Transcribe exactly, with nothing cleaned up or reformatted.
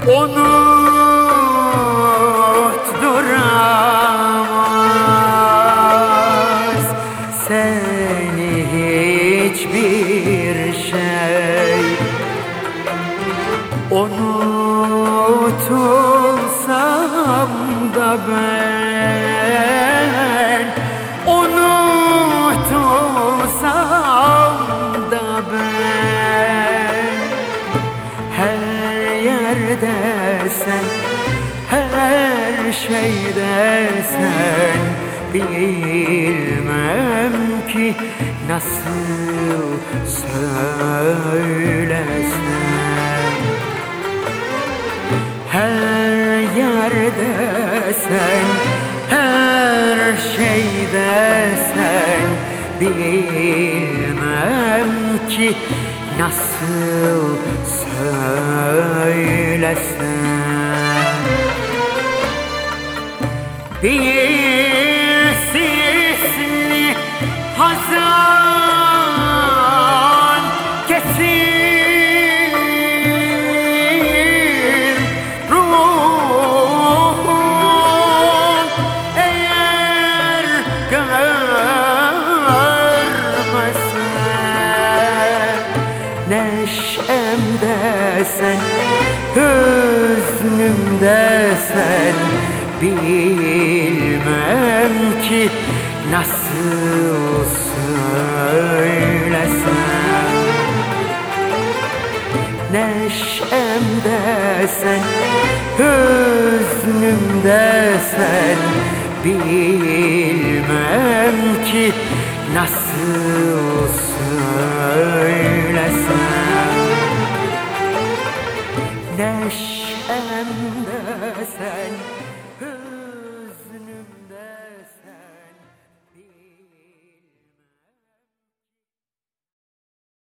unutturamaz seni hiçbir şey. Unutulsam da ben, unutulsam da ben, her yerde sen, her şeyde sen, bilmem ki nasıl söylesem. Her yerde sen, her şeyde sen, bilmem ki nasıl söylesem. Bir sisli hazan kesin ruhum, eğer görmesen. Neşemde sen, hüznümde sen, bilmem ki nasıl söylesem. Neşemde sen, hüznümde sen, bilmem ki nasıl söylesem. Neşemde sen,